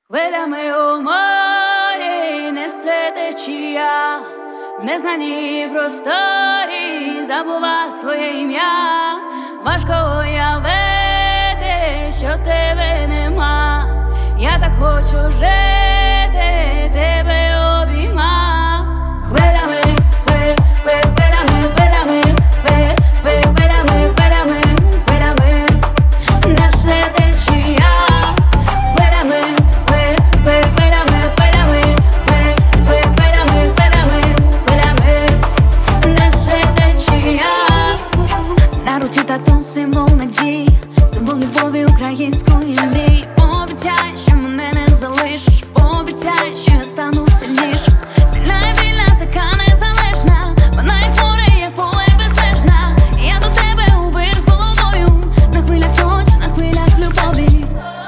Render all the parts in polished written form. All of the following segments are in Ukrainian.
Хвилями у морі несе течія, в незнаній просторі забува своє ім'я. Важко уявити, що тебе нема. Я так хочу жити, тебе обійма. Хвилями, хвилями, хвилями, хвилями, хвилями, хвилями несе течія. Хвилями, хвилями, хвилями, хвилями, хвилями, хвилями несе течія. На руці тату символ надії, символ любові української мрії. Пообіцяй, що мене не залишиш, пообіцяй, що я стану сильнішим. Сильна і вільна, така незалежна, вона як море, як поле безмежна. Я до тебе у вир з головою, на хвилях ночі, на хвилях любові.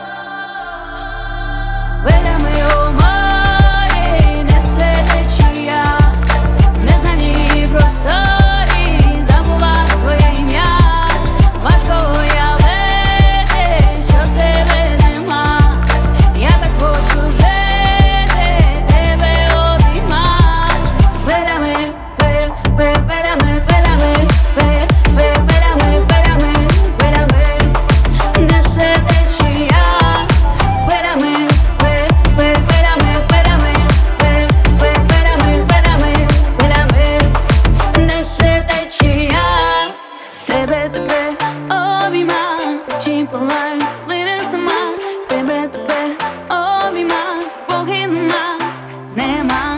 Хвилями у морі несе течія, в незнаній просторі забула своє ім'я. Важко уявити, що тебе нема. Я так хочу жити, тебе обійма. Хвилями, хвилями, хвилями, хвилями, хвилями, хвилями несе течія. Хвилями, хвилями, хвилями, хвилями, хвилями, хвилями несе течія. Тебе обійма, чим палають хвилини сама. Тебе обійма, Боги нема.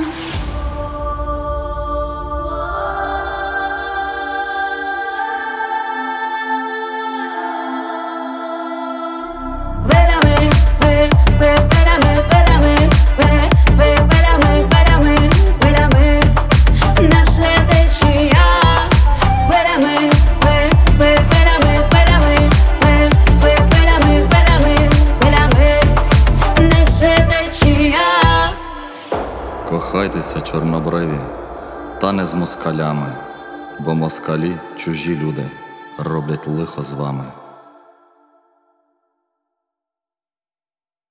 Хвилями, хвилями, хвилями, хвилями, хвилями, хвилями несе течія. Хвилями, хвилями, хвилями, хвилями, хвилями, хвилями несе течія. Кохайтеся, чорнобриві, та не з москалями, бо москалі чужі люди роблять лихо з вами.